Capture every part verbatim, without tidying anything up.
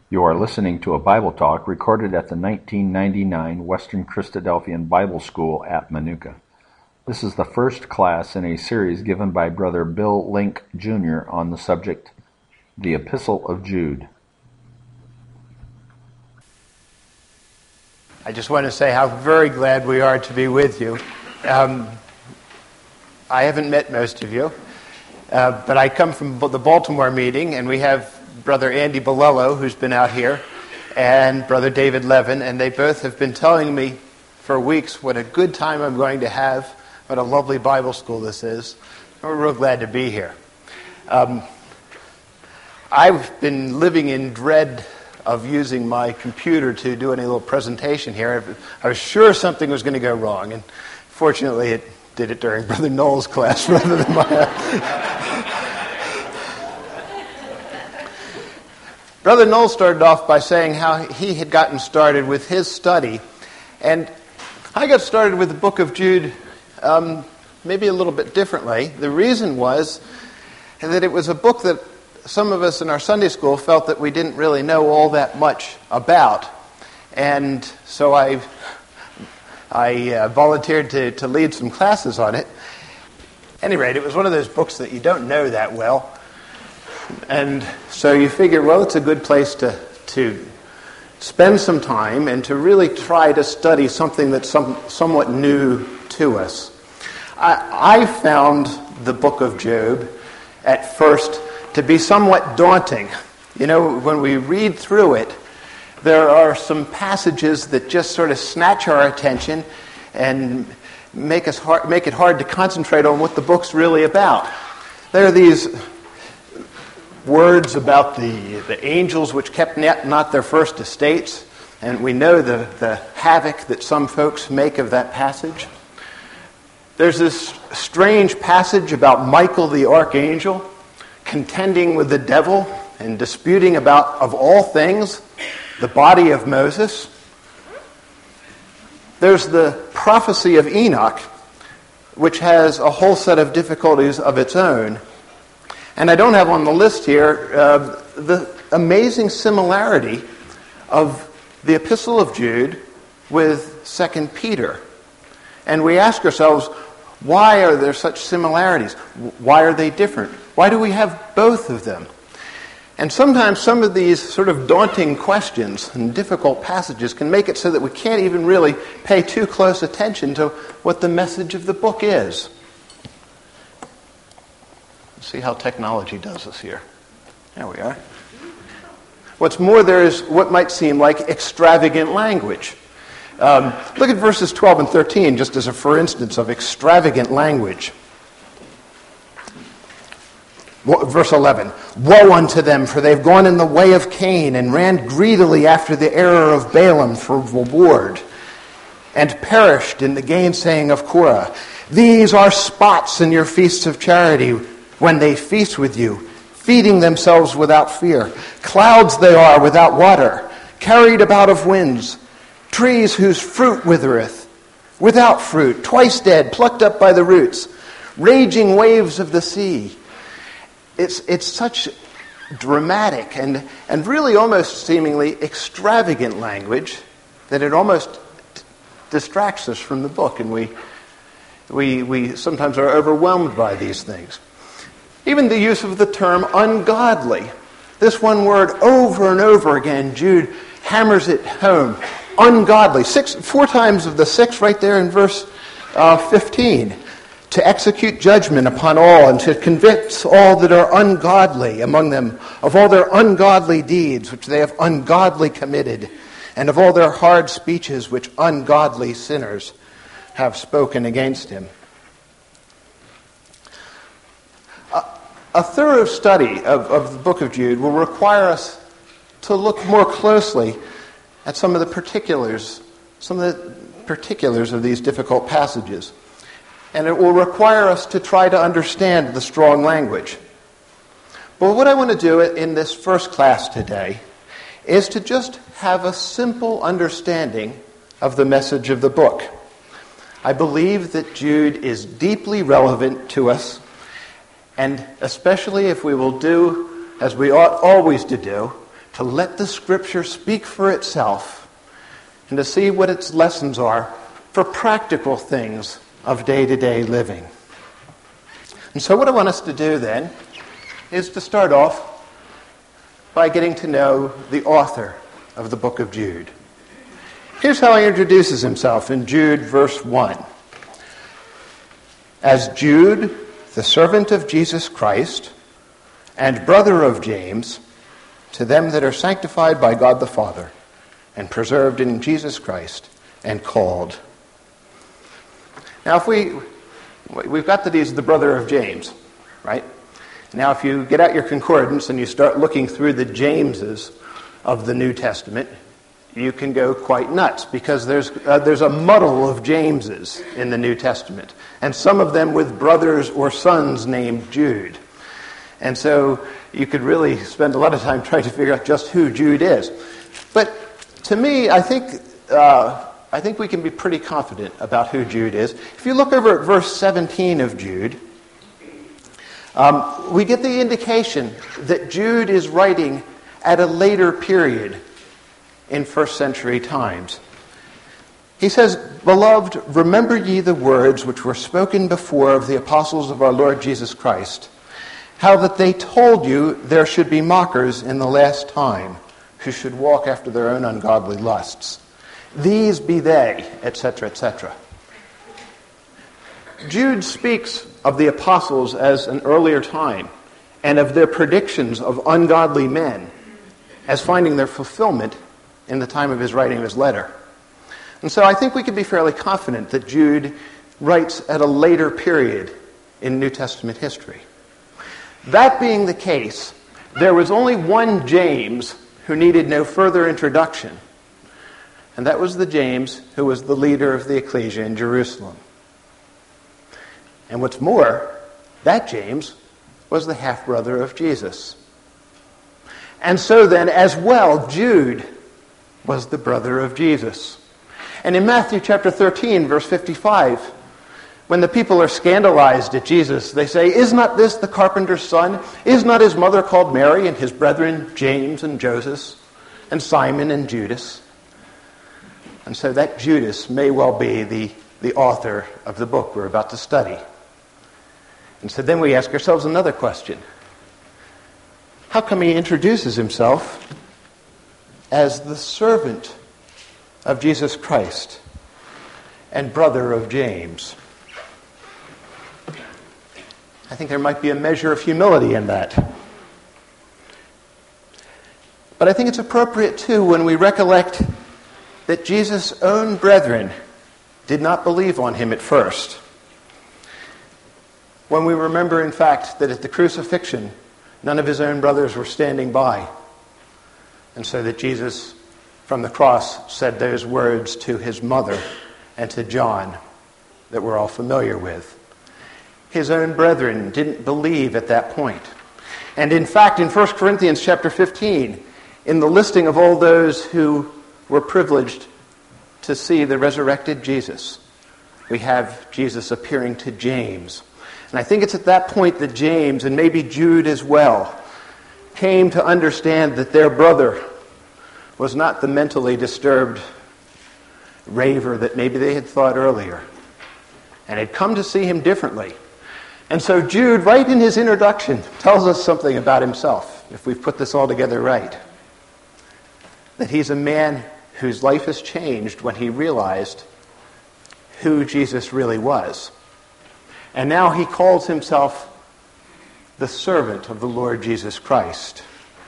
You are listening to a Bible talk recorded at the nineteen ninety-nine Western Christadelphian Bible School at Manuka. This is the first class in a series given by Brother Bill Link, Junior on the subject, The Epistle of Jude. I just want to say how very glad we are to be with you. Um, I haven't met most of you, uh, but I come from the Baltimore meeting, and we have Brother Andy Bolello, who's been out here, and Brother David Levin, and they both have been telling me for weeks what a good time I'm going to have, what a lovely Bible school this is. We're real glad to be here. Um, I've been living in dread of using my computer to do any little presentation here. I was sure something was going to go wrong, and fortunately it did it during Brother Noel's class rather than my... Brother Noel started off by saying how he had gotten started with his study, and I got started with the book of Jude um, maybe a little bit differently. The reason was that it was a book that some of us in our Sunday school felt that we didn't really know all that much about, and so I I uh, volunteered to, to lead some classes on it. At any rate, it was one of those books that you don't know that well. And so you figure, well, it's a good place to to spend some time and to really try to study something that's some, somewhat new to us. I, I found the book of Job at first to be somewhat daunting. You know, when we read through it, there are some passages that just sort of snatch our attention and make us hard, make it hard to concentrate on what the book's really about. There are these words about the, the angels which kept not their first estates, and we know the, the havoc that some folks make of that passage. There's this strange passage about Michael the archangel contending with the devil and disputing about, of all things, the body of Moses. There's the prophecy of Enoch, which has a whole set of difficulties of its own. And I don't have on the list here uh, the amazing similarity of the Epistle of Jude with Second Peter. And we ask ourselves, why are there such similarities? Why are they different? Why do we have both of them? And sometimes some of these sort of daunting questions and difficult passages can make it so that we can't even really pay too close attention to what the message of the book is. See how technology does us here. There we are. What's more, there is what might seem like extravagant language. Um, look at verses twelve and thirteen, just as a for instance of extravagant language. Verse eleven, woe unto them, for they've gone in the way of Cain, and ran greedily after the error of Balaam for reward, and perished in the gainsaying of Korah. These are spots in your feasts of charity, when they feast with you, feeding themselves without fear. Clouds they are without water, carried about of winds, trees whose fruit withereth, without fruit, twice dead, plucked up by the roots, raging waves of the sea. It's it's such dramatic and, and really almost seemingly extravagant language that it almost t- distracts us from the book, and we we we sometimes are overwhelmed by these things. Even the use of the term ungodly. This one word over and over again, Jude hammers it home. Ungodly. Six, four times of the six right there in verse uh, fifteen. To execute judgment upon all and to convict all that are ungodly among them of all their ungodly deeds which they have ungodly committed, and of all their hard speeches which ungodly sinners have spoken against him. A thorough study of, of the book of Jude will require us to look more closely at some of the particulars, some of the particulars of these difficult passages. And it will require us to try to understand the strong language. But what I want to do in this first class today is to just have a simple understanding of the message of the book. I believe that Jude is deeply relevant to us, and especially if we will do as we ought always to do, to let the Scripture speak for itself and to see what its lessons are for practical things of day-to-day living. And so what I want us to do then is to start off by getting to know the author of the book of Jude. Here's how he introduces himself in Jude verse one. As Jude, the servant of Jesus Christ, and brother of James, to them that are sanctified by God the Father, and preserved in Jesus Christ, and called. Now, if we, we've got that he's the brother of James, right? Now, if you get out your concordance and you start looking through the Jameses of the New Testament, you can go quite nuts, because there's uh, there's a muddle of Jameses in the New Testament, and some of them with brothers or sons named Jude. And so you could really spend a lot of time trying to figure out just who Jude is. But to me, I think uh, I think we can be pretty confident about who Jude is. If you look over at verse seventeen of Jude, um, we get the indication that Jude is writing at a later period in first century times. He says, "Beloved, remember ye the words which were spoken before of the apostles of our Lord Jesus Christ, how that they told you there should be mockers in the last time, who should walk after their own ungodly lusts. These be they," et cetera, et cetera. Jude speaks of the apostles as an earlier time, and of their predictions of ungodly men as finding their fulfillment in the time of his writing of his letter. And so I think we can be fairly confident that Jude writes at a later period in New Testament history. That being the case, there was only one James who needed no further introduction, and that was the James who was the leader of the ecclesia in Jerusalem. And what's more, that James was the half-brother of Jesus. And so then, as well, Jude was the brother of Jesus. And in Matthew chapter thirteen, verse fifty-five, when the people are scandalized at Jesus, they say, "Is not this the carpenter's son? Is not his mother called Mary, and his brethren James and Joseph, and Simon and Judas?" And so that Judas may well be the, the author of the book we're about to study. And so then we ask ourselves another question. How come he introduces himself as the servant of Jesus Christ and brother of James? I think there might be a measure of humility in that. But I think it's appropriate, too, when we recollect that Jesus' own brethren did not believe on him at first. When we remember, in fact, that at the crucifixion, none of his own brothers were standing by. And so that Jesus, from the cross, said those words to his mother and to John that we're all familiar with. His own brethren didn't believe at that point. And in fact, in First Corinthians chapter fifteen, in the listing of all those who were privileged to see the resurrected Jesus, we have Jesus appearing to James. And I think it's at that point that James, and maybe Jude as well, came to understand that their brother was not the mentally disturbed raver that maybe they had thought earlier, and had come to see him differently. And so Jude, right in his introduction, tells us something about himself, if we've put this all together right. That he's a man whose life has changed when he realized who Jesus really was. And now he calls himself the servant of the Lord Jesus Christ.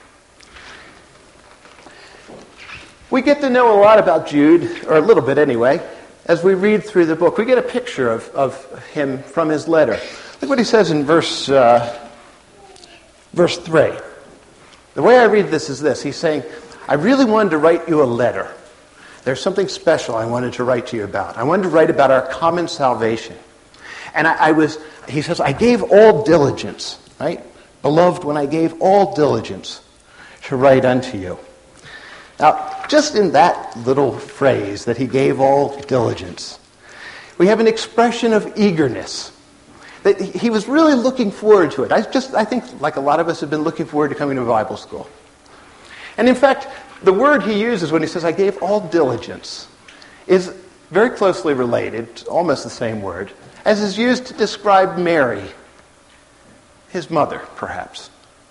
We get to know a lot about Jude, or a little bit anyway, as we read through the book. We get a picture of, of him from his letter. Look what he says in verse, uh, verse three. The way I read this is this. He's saying, I really wanted to write you a letter. There's something special I wanted to write to you about. I wanted to write about our common salvation. And I, I was, he says, I gave all diligence, right? Beloved, when I gave all diligence to write unto you. Now, just in that little phrase, that he gave all diligence, we have an expression of eagerness. That he was really looking forward to it. I just, I think, like a lot of us have been looking forward to coming to Bible school. And in fact, the word he uses when he says, I gave all diligence, is very closely related, almost the same word, as is used to describe Mary, his mother, perhaps.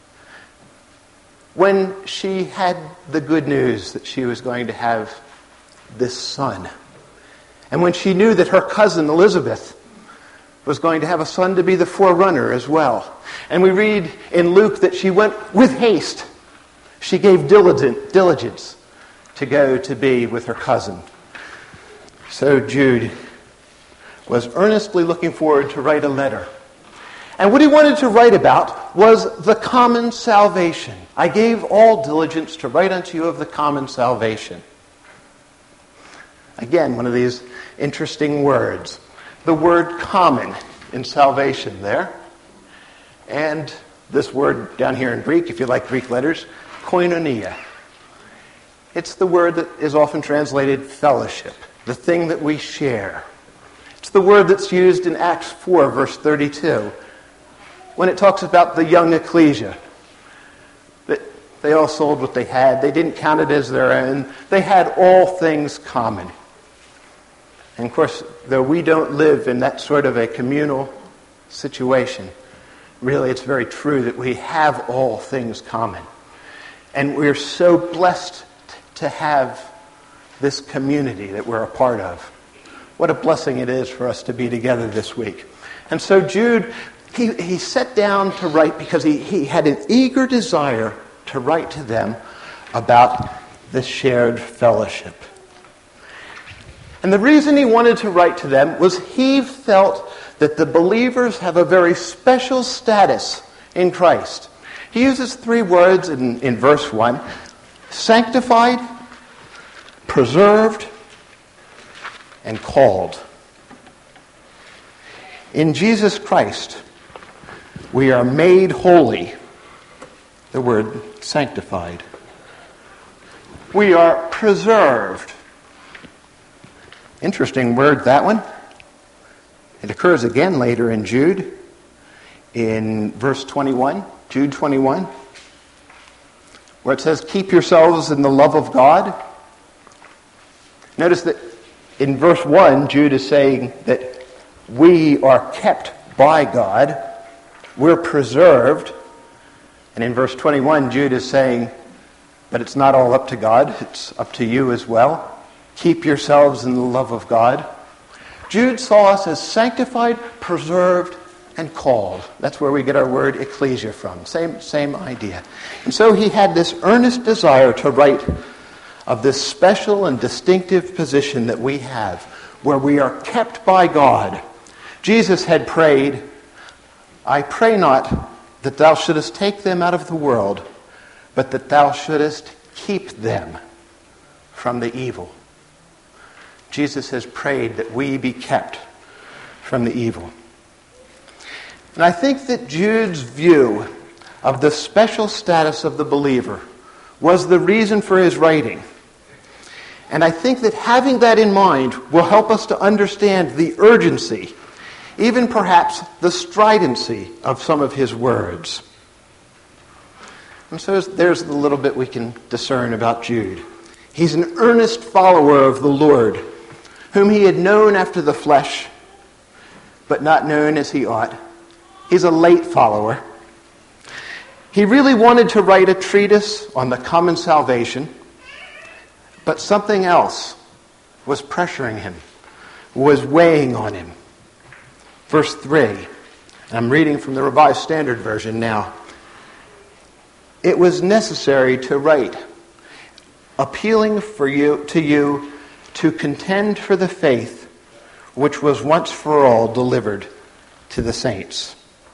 When she had the good news that she was going to have this son, and when she knew that her cousin Elizabeth was going to have a son to be the forerunner as well. And we read in Luke that she went with haste. She gave diligent, diligence to go to be with her cousin. So Jude was earnestly looking forward to write a letter. And what he wanted to write about was the common salvation. I gave all diligence to write unto you of the common salvation. Again, one of these interesting words. The word common in salvation there. And this word down here in Greek, if you like Greek letters, koinonia. It's the word that is often translated fellowship, the thing that we share. It's the word that's used in Acts four, verse thirty-two, when it talks about the young ecclesia. That they all sold what they had. They didn't count it as their own. They had all things common. And of course, though we don't live in that sort of a communal situation, really it's very true that we have all things common. And we're so blessed to have this community that we're a part of. What a blessing it is for us to be together this week. And so Jude, he, he sat down to write because he, he had an eager desire to write to them about this shared fellowship. And the reason he wanted to write to them was he felt that the believers have a very special status in Christ. He uses three words in, in verse one: sanctified, preserved, and called. In Jesus Christ, we are made holy. The word sanctified. We are preserved. Interesting word, that one. It occurs again later in Jude, in verse twenty-one, Jude twenty-one, where it says, keep yourselves in the love of God. Notice that in verse one, Jude is saying that we are kept by God, we're preserved. And in verse twenty-one, Jude is saying, but it's not all up to God, it's up to you as well. Keep yourselves in the love of God. Jude saw us as sanctified, preserved, and called. That's where we get our word ecclesia from. Same, same idea. And so he had this earnest desire to write of this special and distinctive position that we have, where we are kept by God. Jesus had prayed, I pray not that thou shouldest take them out of the world, but that thou shouldest keep them from the evil. Jesus has prayed that we be kept from the evil. And I think that Jude's view of the special status of the believer was the reason for his writing. And I think that having that in mind will help us to understand the urgency, even perhaps the stridency of some of his words. And so there's the little bit we can discern about Jude. He's an earnest follower of the Lord, whom he had known after the flesh, but not known as he ought. He's a late follower. He really wanted to write a treatise on the common salvation, but something else was pressuring him, was weighing on him. Verse three, and I'm reading from the Revised Standard Version now. It was necessary to write, appealing for you to you to contend for the faith which was once for all delivered to the saints.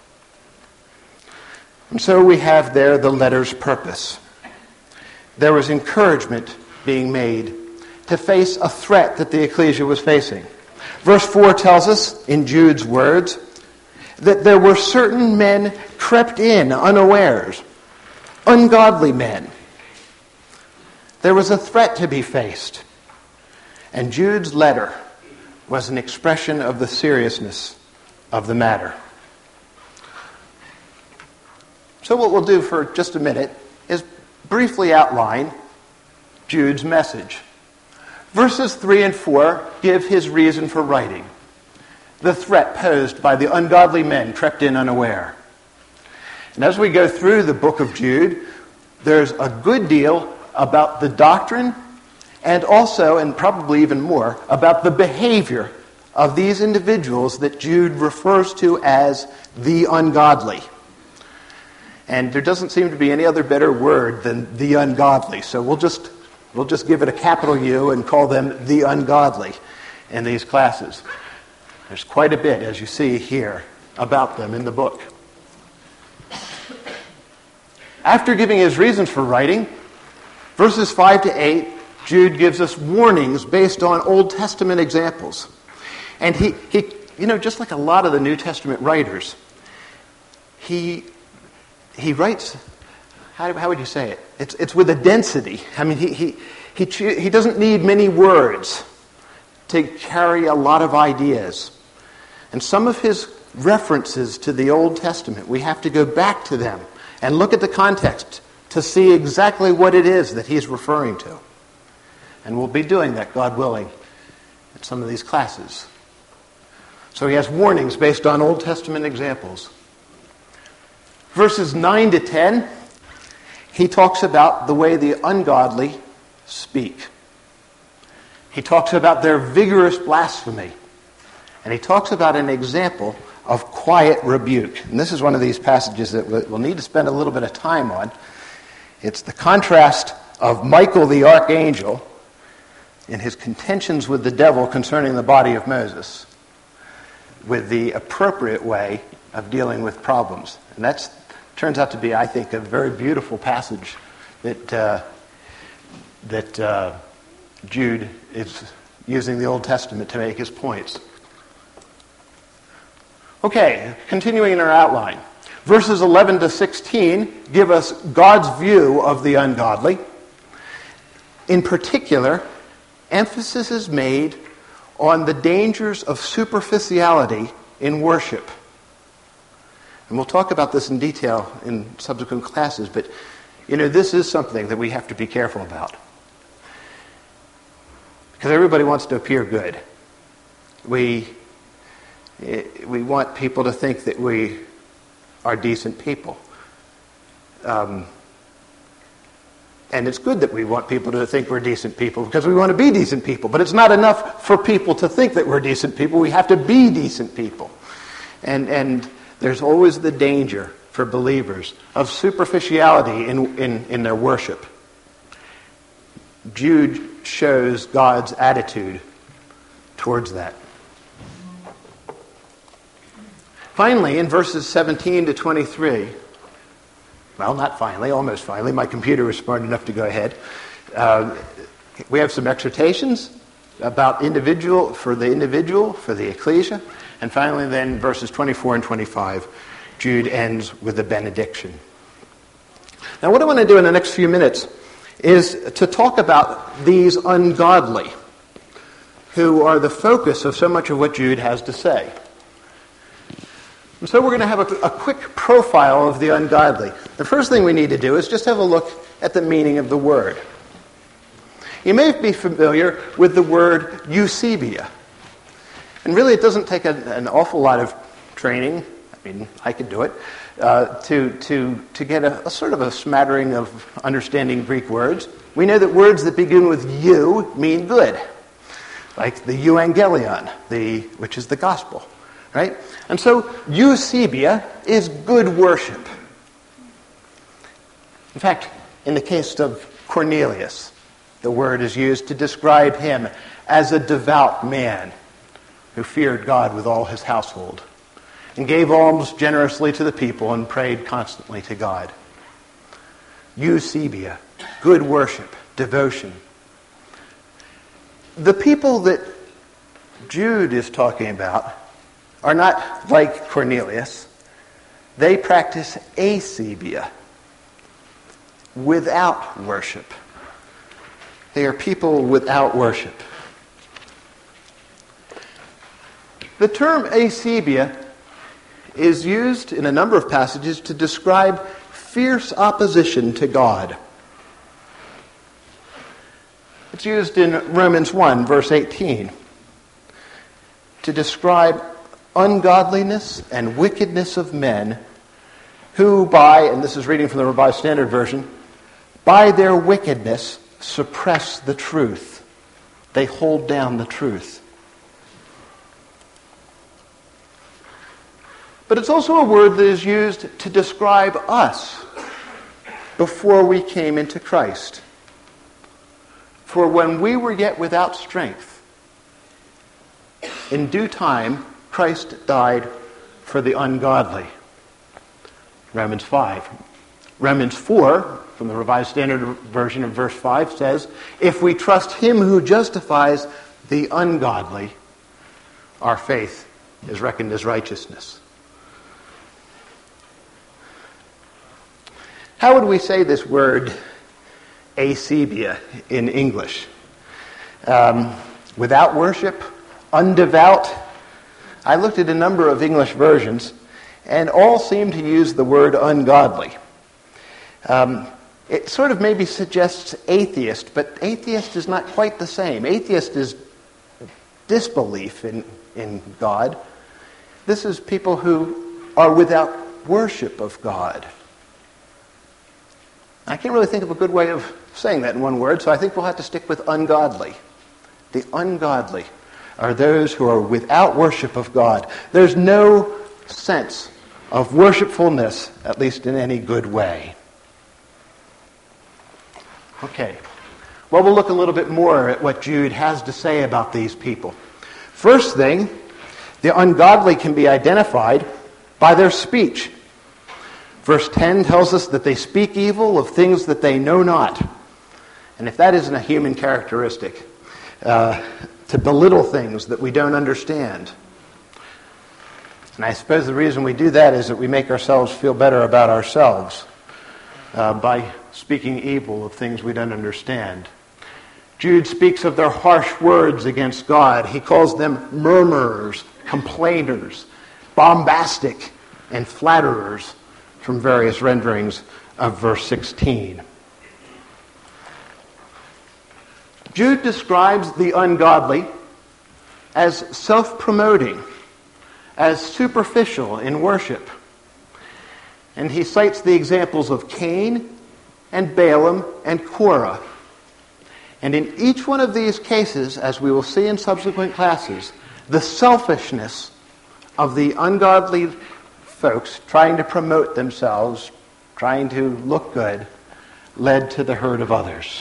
And so we have there the letter's purpose. There was encouragement being made to face a threat that the ecclesia was facing. Verse four tells us, in Jude's words, that there were certain men crept in unawares, ungodly men. There was a threat to be faced. And Jude's letter was an expression of the seriousness of the matter. So what we'll do for just a minute is briefly outline Jude's message. Verses three and four give his reason for writing, the threat posed by the ungodly men crept in unaware. And as we go through the book of Jude, there's a good deal about the doctrine and also, and probably even more, about the behavior of these individuals that Jude refers to as the ungodly. And there doesn't seem to be any other better word than the ungodly. So we'll just we'll just give it a capital U and call them the ungodly in these classes. There's quite a bit, as you see here, about them in the book. After giving his reasons for writing, verses five to eight, Jude gives us warnings based on Old Testament examples. And he, he you know, just like a lot of the New Testament writers, he he writes, how, how would you say it? It's it's with a density. I mean, he he he he doesn't need many words to carry a lot of ideas. And some of his references to the Old Testament, we have to go back to them and look at the context to see exactly what it is that he's referring to. And we'll be doing that, God willing, in some of these classes. So he has warnings based on Old Testament examples. Verses nine to ten, he talks about the way the ungodly speak. He talks about their vigorous blasphemy. And he talks about an example of quiet rebuke. And this is one of these passages that we'll need to spend a little bit of time on. It's the contrast of Michael the archangel in his contentions with the devil concerning the body of Moses with the appropriate way of dealing with problems. And that turns out to be, I think, a very beautiful passage that uh, that uh, Jude is using the Old Testament to make his points. Okay, continuing in our outline. Verses eleven to sixteen give us God's view of the ungodly. In particular, emphasis is made on the dangers of superficiality in worship. And we'll talk about this in detail in subsequent classes, but you know, this is something that we have to be careful about. Because everybody wants to appear good. We we want people to think that we are decent people. Um, and it's good that we want people to think we're decent people because we want to be decent people. But it's not enough for people to think that we're decent people. We have to be decent people. And and there's always the danger for believers of superficiality in, in, in their worship. Jude shows God's attitude towards that. Finally, in verses seventeen to twenty-three, well, not finally, almost finally, my computer was smart enough to go ahead. Uh, we have some exhortations about individual, for the individual, for the ecclesia. And finally, then, verses twenty-four and twenty-five, Jude ends with a benediction. Now, what I want to do in the next few minutes is to talk about these ungodly, who are the focus of so much of what Jude has to say. And so we're going to have a, a quick profile of the ungodly. The first thing we need to do is just have a look at the meaning of the word. You may be familiar with the word Eusebia. And really it doesn't take a, an awful lot of training, I mean, I could do it, uh, to, to, to get a, a sort of a smattering of understanding Greek words. We know that words that begin with eu mean good, like the euangelion, the, which is the gospel. Right? And so, Eusebia is good worship. In fact, in the case of Cornelius, the word is used to describe him as a devout man who feared God with all his household and gave alms generously to the people and prayed constantly to God. Eusebia, good worship, devotion. The people that Jude is talking about are not like Cornelius. They practice asebia, without worship. They are people without worship. The term asebia is used in a number of passages to describe fierce opposition to God. It's used in Romans one, verse eighteen, to describe ungodliness and wickedness of men who by, and this is reading from the Revised Standard Version, by their wickedness suppress the truth. They hold down the truth. But it's also a word that is used to describe us before we came into Christ. For when we were yet without strength, in due time, Christ died for the ungodly. Romans five. Romans four, from the Revised Standard Version of verse five, says, if we trust him who justifies the ungodly, our faith is reckoned as righteousness. How would we say this word asebia in English? Um, without worship? Undevout? I looked at a number of English versions, and all seem to use the word ungodly. Um, it sort of maybe suggests atheist, but atheist is not quite the same. Atheist is disbelief in, in God. This is people who are without worship of God. I can't really think of a good way of saying that in one word, so I think we'll have to stick with ungodly. The ungodly are those who are without worship of God. There's no sense of worshipfulness, at least in any good way. Okay. Well, we'll look a little bit more at what Jude has to say about these people. First thing, the ungodly can be identified by their speech. Verse ten tells us that they speak evil of things that they know not. And if that isn't a human characteristic, uh, to belittle things that we don't understand. And I suppose the reason we do that is that we make ourselves feel better about ourselves uh, by speaking evil of things we don't understand. Jude speaks of their harsh words against God. He calls them murmurers, complainers, bombastic, and flatterers, from various renderings of verse sixteen. Jude describes the ungodly as self-promoting, as superficial in worship. And he cites the examples of Cain and Balaam and Korah. And in each one of these cases, as we will see in subsequent classes, the selfishness of the ungodly folks trying to promote themselves, trying to look good, led to the hurt of others.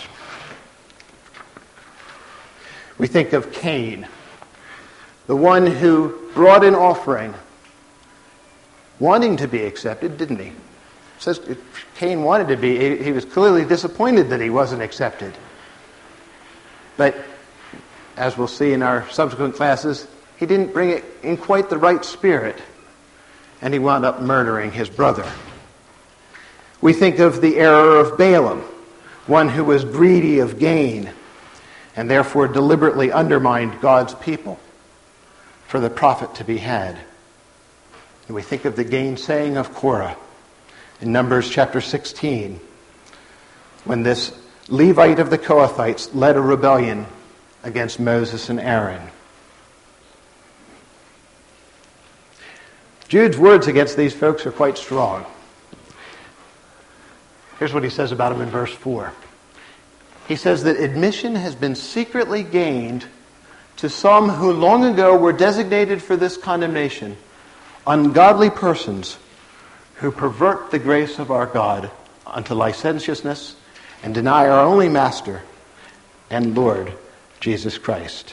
We think of Cain, the one who brought an offering, wanting to be accepted, didn't he? It says Cain wanted to be. He was clearly disappointed that he wasn't accepted. But, as we'll see in our subsequent classes, he didn't bring it in quite the right spirit, and he wound up murdering his brother. We think of the error of Balaam, one who was greedy of gain, and therefore deliberately undermined God's people for the profit to be had. And we think of the gainsaying of Korah in Numbers chapter sixteen, when this Levite of the Kohathites led a rebellion against Moses and Aaron. Jude's words against these folks are quite strong. Here's what he says about them in verse four. He says that admission has been secretly gained to some who long ago were designated for this condemnation, ungodly persons who pervert the grace of our God unto licentiousness and deny our only Master and Lord, Jesus Christ.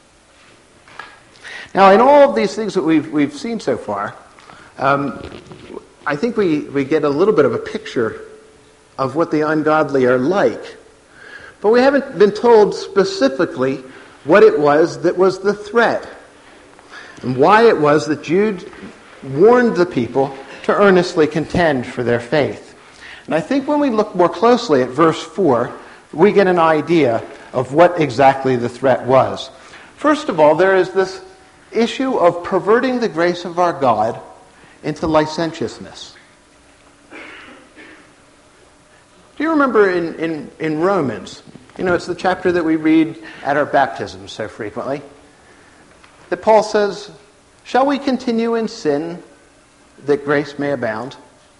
Now, in all of these things that we've we've seen so far, um, I think we, we get a little bit of a picture of what the ungodly are like. But we haven't been told specifically what it was that was the threat, and why it was that Jude warned the people to earnestly contend for their faith. And I think when we look more closely at verse four, we get an idea of what exactly the threat was. First of all, there is this issue of perverting the grace of our God into licentiousness. Do you remember in, in, in Romans, You know, it's the chapter that we read at our baptism so frequently, that Paul says, shall we continue in sin that grace may abound?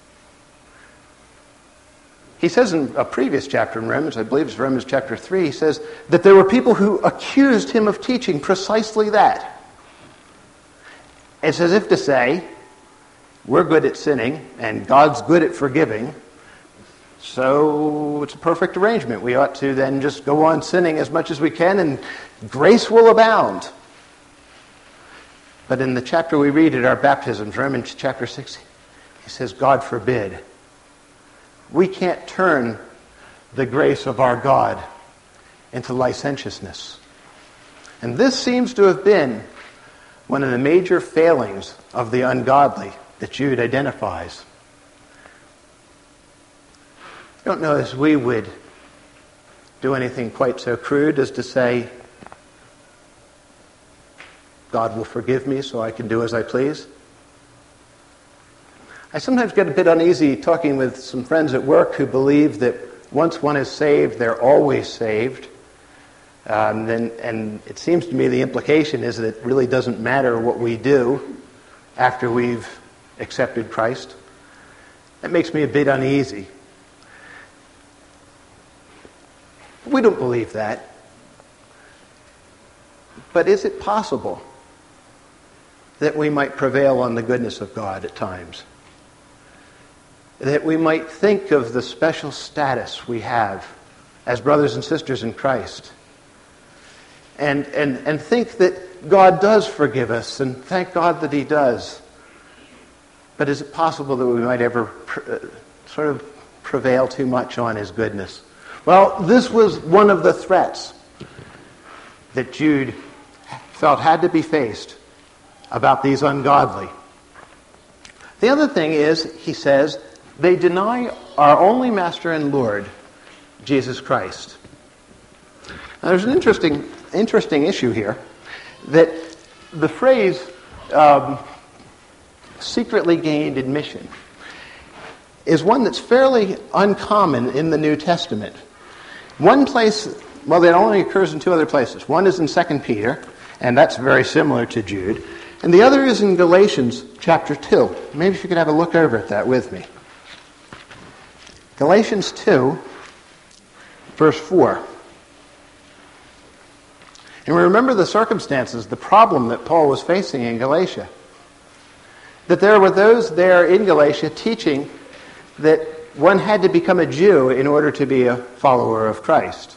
He says in a previous chapter in Romans, I believe it's Romans chapter three, he says that there were people who accused him of teaching precisely that. It's as if to say, we're good at sinning and God's good at forgiving, so it's a perfect arrangement. We ought to then just go on sinning as much as we can and grace will abound. But in the chapter we read at our baptisms, Romans chapter six, he says, God forbid. We can't turn the grace of our God into licentiousness. And this seems to have been one of the major failings of the ungodly that Jude identifies. I don't know as we would do anything quite so crude as to say, God will forgive me so I can do as I please. I sometimes get a bit uneasy talking with some friends at work who believe that once one is saved, they're always saved. Um, and, and it seems to me the implication is that it really doesn't matter what we do after we've accepted Christ. That makes me a bit uneasy. We don't believe that. But is it possible that we might prevail on the goodness of God at times? That we might think of the special status we have as brothers and sisters in Christ. And, and, and think that God does forgive us, and thank God that He does. But is it possible that we might ever pr- uh, sort of prevail too much on His goodness? Well, this was one of the threats that Jude felt had to be faced about these ungodly. The other thing is, he says, they deny our only Master and Lord, Jesus Christ. Now, there's an interesting, interesting issue here, that the phrase um, secretly gained admission is one that's fairly uncommon in the New Testament. One place, well, it only occurs in two other places. One is in Second Peter, and that's very similar to Jude. And the other is in Galatians chapter two. Maybe if you could have a look over at that with me. Galatians two, verse four. And we remember the circumstances, the problem that Paul was facing in Galatia. That there were those there in Galatia teaching that one had to become a Jew in order to be a follower of Christ.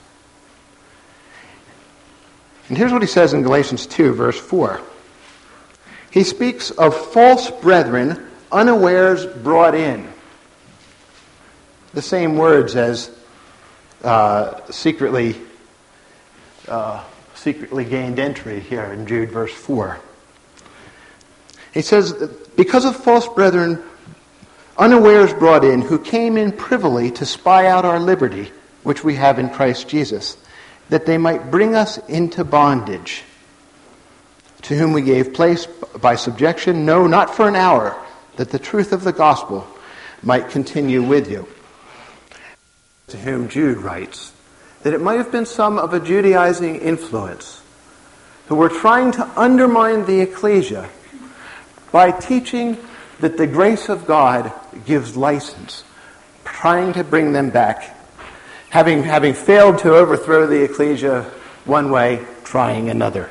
And here's what he says in Galatians two, verse four. He speaks of false brethren unawares brought in. The same words as uh, secretly uh, secretly gained entry here in Jude verse four. He says, because of false brethren unawares brought in, who came in privily to spy out our liberty, which we have in Christ Jesus, that they might bring us into bondage, to whom we gave place by subjection, no, not for an hour, that the truth of the gospel might continue with you. To whom Jude writes that it might have been some of a Judaizing influence who were trying to undermine the ecclesia by teaching that the grace of God gives license, trying to bring them back, having, having failed to overthrow the ecclesia one way, trying another.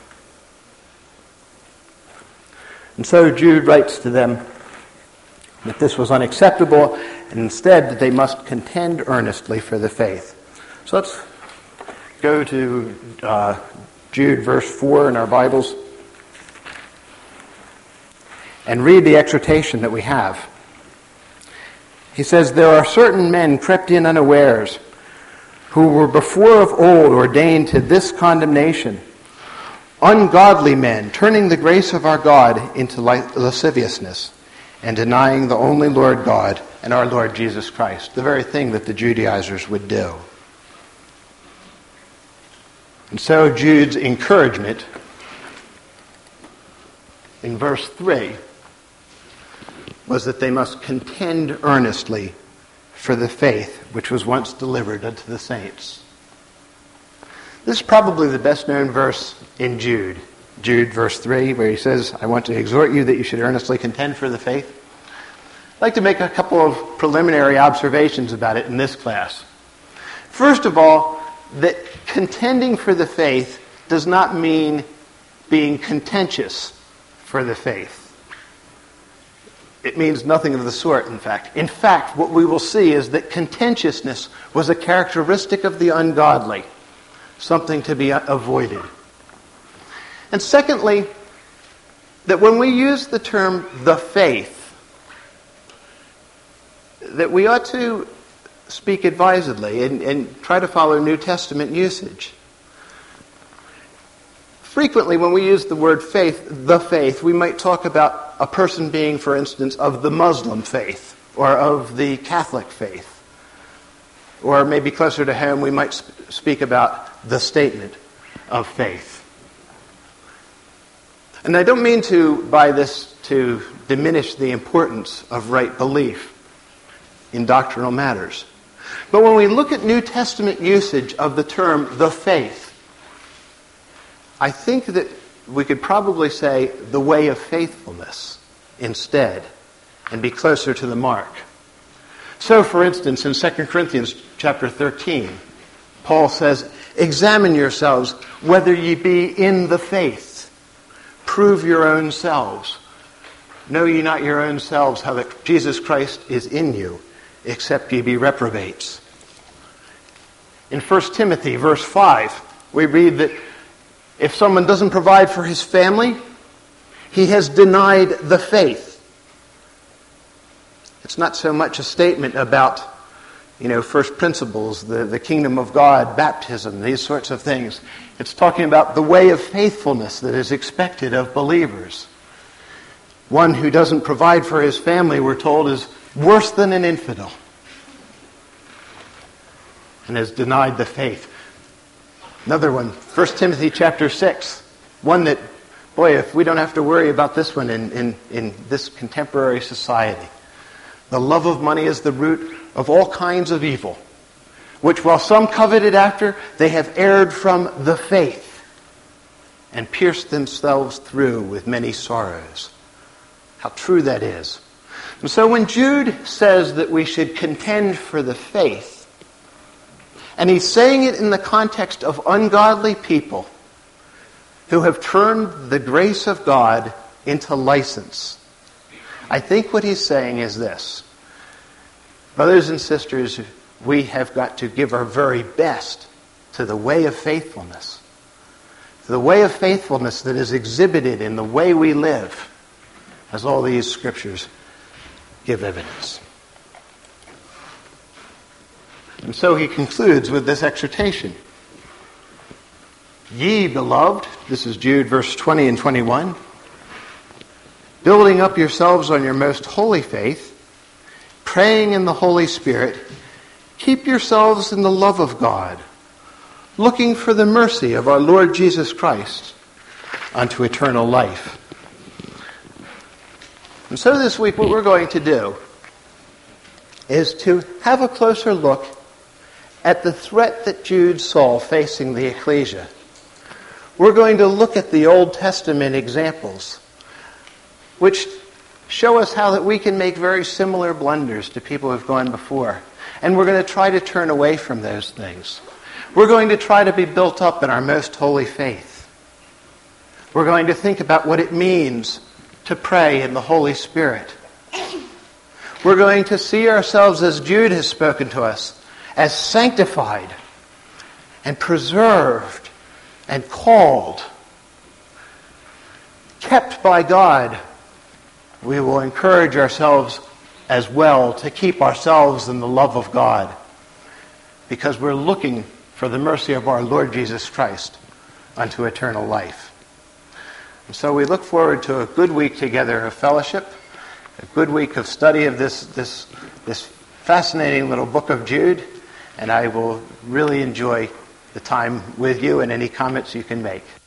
And so Jude writes to them that this was unacceptable, and instead that they must contend earnestly for the faith. So let's go to uh, Jude verse four in our Bibles and read the exhortation that we have. He says, there are certain men crept in unawares, who were before of old ordained to this condemnation, ungodly men, turning the grace of our God into lasciviousness, and denying the only Lord God and our Lord Jesus Christ, the very thing that the Judaizers would do. And so Jude's encouragement in verse three was that they must contend earnestly for the faith which was once delivered unto the saints. This is probably the best known verse in Jude. Jude verse three, where he says, I want to exhort you that you should earnestly contend for the faith. I'd like to make a couple of preliminary observations about it in this class. First of all, that contending for the faith does not mean being contentious for the faith. It means nothing of the sort, in fact. In fact, what we will see is that contentiousness was a characteristic of the ungodly, something to be avoided. And secondly, that when we use the term the faith, that we ought to speak advisedly and, and try to follow New Testament usage. Frequently, when we use the word faith, the faith, we might talk about a person being, for instance, of the Muslim faith or of the Catholic faith. Or maybe closer to home, we might sp- speak about the statement of faith. And I don't mean to, by this, to diminish the importance of right belief in doctrinal matters. But when we look at New Testament usage of the term the faith, I think that we could probably say the way of faithfulness instead and be closer to the mark. So, for instance, in Second Corinthians chapter thirteen, Paul says, examine yourselves whether ye be in the faith. Prove your own selves. Know ye not your own selves how that Jesus Christ is in you, except ye be reprobates. In First Timothy verse five, we read that if someone doesn't provide for his family, he has denied the faith. It's not so much a statement about, you know, first principles, the, the kingdom of God, baptism, these sorts of things. It's talking about the way of faithfulness that is expected of believers. One who doesn't provide for his family, we're told, is worse than an infidel and has denied the faith. Another one, First Timothy chapter six. One that, boy, if we don't have to worry about this one in, in, in this contemporary society. The love of money is the root of all kinds of evil, which while some coveted after, they have erred from the faith and pierced themselves through with many sorrows. How true that is. And so when Jude says that we should contend for the faith, and he's saying it in the context of ungodly people who have turned the grace of God into license, I think what he's saying is this. Brothers and sisters, we have got to give our very best to the way of faithfulness. To the way of faithfulness that is exhibited in the way we live, as all these scriptures give evidence. And so he concludes with this exhortation. Ye, beloved, this is Jude verse twenty and twenty-one, building up yourselves on your most holy faith, praying in the Holy Spirit, keep yourselves in the love of God, looking for the mercy of our Lord Jesus Christ unto eternal life. And so this week what we're going to do is to have a closer look at the threat that Jude saw facing the ecclesia. We're going to look at the Old Testament examples, which show us how that we can make very similar blunders to people who have gone before. And we're going to try to turn away from those things. We're going to try to be built up in our most holy faith. We're going to think about what it means to pray in the Holy Spirit. We're going to see ourselves, as Jude has spoken to us, as sanctified and preserved and called, kept by God. We will encourage ourselves as well to keep ourselves in the love of God, because we're looking for the mercy of our Lord Jesus Christ unto eternal life. And so we look forward to a good week together of fellowship, a good week of study of this, this, this fascinating little book of Jude. And I will really enjoy the time with you and any comments you can make.